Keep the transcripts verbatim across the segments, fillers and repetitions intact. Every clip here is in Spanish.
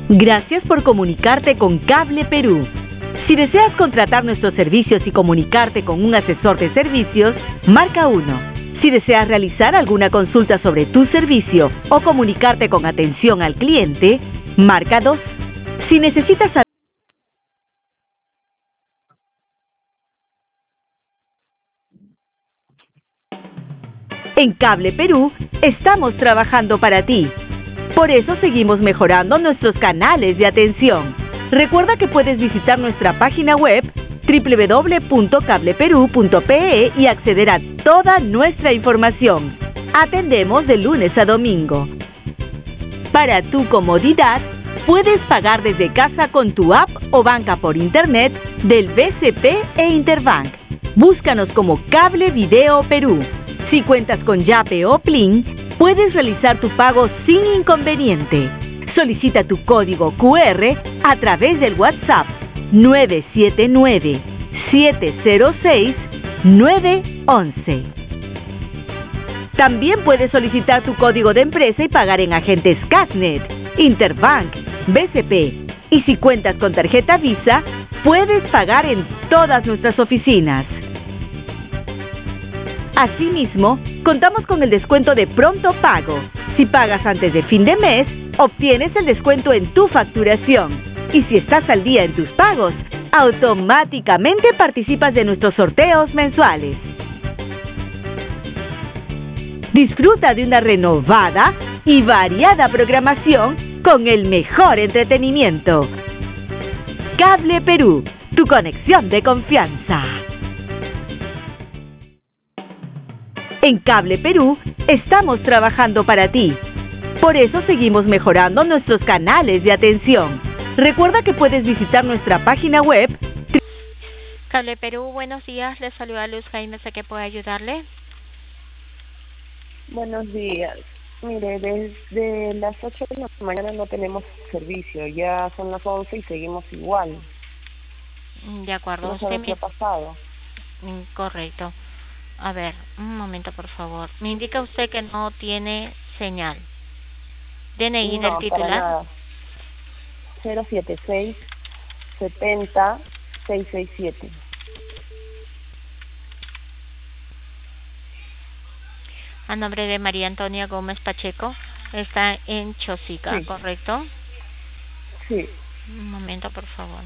Gracias por comunicarte con Cable Perú. Si deseas contratar nuestros servicios y comunicarte con un asesor de servicios, marca uno. Si deseas realizar alguna consulta sobre tu servicio o comunicarte con atención al cliente, marca dos. Si necesitas saber En Cable Perú, estamos trabajando para ti. Por eso seguimos mejorando nuestros canales de atención. Recuerda que puedes visitar nuestra página web doble u doble u doble u punto cable perú punto pe e y acceder a toda nuestra información. Atendemos de lunes a domingo. Para tu comodidad, puedes pagar desde casa con tu app o banca por internet del B C P e Interbank. Búscanos como Cable Video Perú. Si cuentas con Yape o Plin, puedes realizar tu pago sin inconveniente. Solicita tu código cu erre a través del WhatsApp nueve siete nueve, siete cero seis, nueve once. También puedes solicitar tu código de empresa y pagar en agentes Casnet, Interbank, B C P. Y si cuentas con tarjeta Visa, puedes pagar en todas nuestras oficinas. Asimismo, contamos con el descuento de pronto pago. Si pagas antes de fin de mes, obtienes el descuento en tu facturación. Y si estás al día en tus pagos, automáticamente participas de nuestros sorteos mensuales. Disfruta de una renovada y variada programación con el mejor entretenimiento. Cable Perú, tu conexión de confianza. En Cable Perú, estamos trabajando para ti. Por eso seguimos mejorando nuestros canales de atención. Recuerda que puedes visitar nuestra página web. Cable Perú, buenos días. Les saluda Luz Jaime, ¿sé que puedo ayudarle? Buenos días. Mire, desde las ocho de la mañana no tenemos servicio. Ya son las once y seguimos igual. De acuerdo. No sabe qué ha pasado. Correcto. A ver, un momento, por favor. Me indica usted que no tiene señal. D N I no, del titular. Para nada. cero siete seis, setenta, seiscientos sesenta y siete. A nombre de María Antonia Gómez Pacheco. Está en Chosica, sí. ¿Correcto? Sí. Un momento, por favor.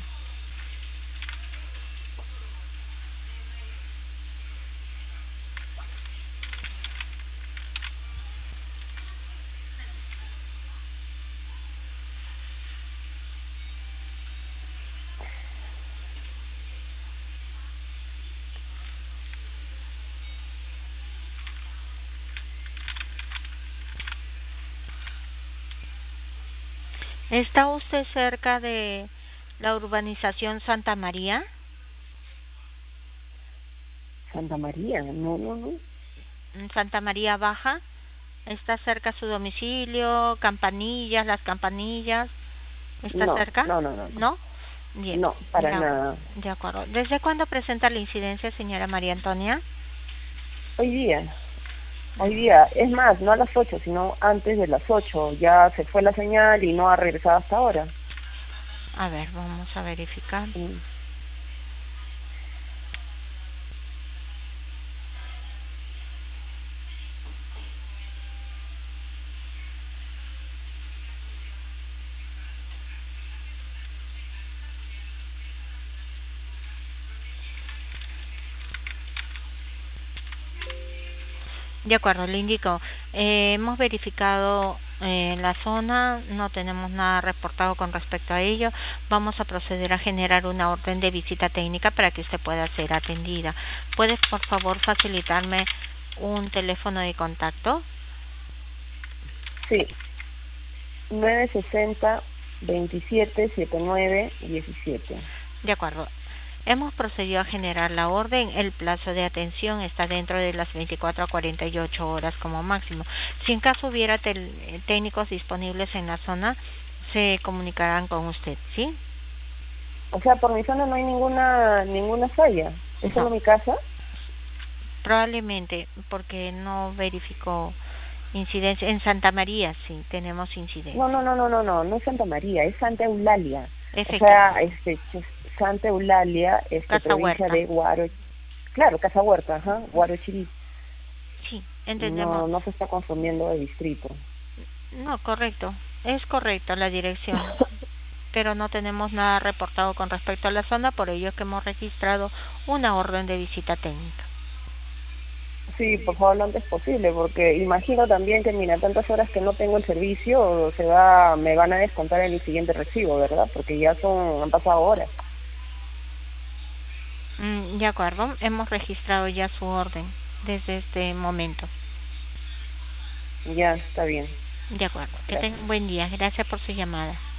¿Está usted cerca de la urbanización Santa María? Santa María, no, no, no. Santa María Baja. ¿Está cerca su domicilio? Campanillas, las campanillas. ¿Está no, cerca? No, no, no. ¿No? Bien. No, para ya, nada. De acuerdo. ¿Desde cuándo presenta la incidencia, señora María Antonia? Hoy día. Hoy día, es más, no a las ocho, sino antes de las ocho. Ya se fue la señal y no ha regresado hasta ahora. A ver, vamos a verificar. Mm. De acuerdo, le indico. Eh, hemos verificado eh, la zona, no tenemos nada reportado con respecto a ello. Vamos a proceder a generar una orden de visita técnica para que usted pueda ser atendida. ¿Puedes, por favor, facilitarme un teléfono de contacto? Sí. nueve sesenta, veintisiete, setenta y nueve, diecisiete. De acuerdo. Hemos procedido a generar la orden. El plazo de atención está dentro de las veinticuatro a cuarenta y ocho horas como máximo. Si en caso hubiera técnicos disponibles en la zona, se comunicarán con usted, ¿sí? O sea, por mi zona no hay ninguna ninguna falla. ¿Es no. solo mi casa? Probablemente, porque no verificó Incidencia en Santa María, sí, tenemos incidencia. No, no, no, no, no, no, no es Santa María, es Santa Eulalia. O Efectivamente. sea, este, ch- Santa Eulalia, este, Casa provincia Huerta. de Guaro, claro, Casa Huerta, ajá, Guarochirí. Sí, No, entendemos. no se está confundiendo de distrito. No, correcto. Es correcto la dirección. Pero no tenemos nada reportado con respecto a la zona, por ello es que hemos registrado una orden de visita técnica. Sí, por favor, lo antes posible, porque imagino también que, mira, tantas horas que no tengo el servicio, se va, me van a descontar en el siguiente recibo, ¿verdad? Porque ya son, han pasado horas. Mm, de acuerdo, hemos registrado ya su orden desde este momento. Ya, está bien. De acuerdo, que Gracias. tenga un buen día. Gracias por su llamada.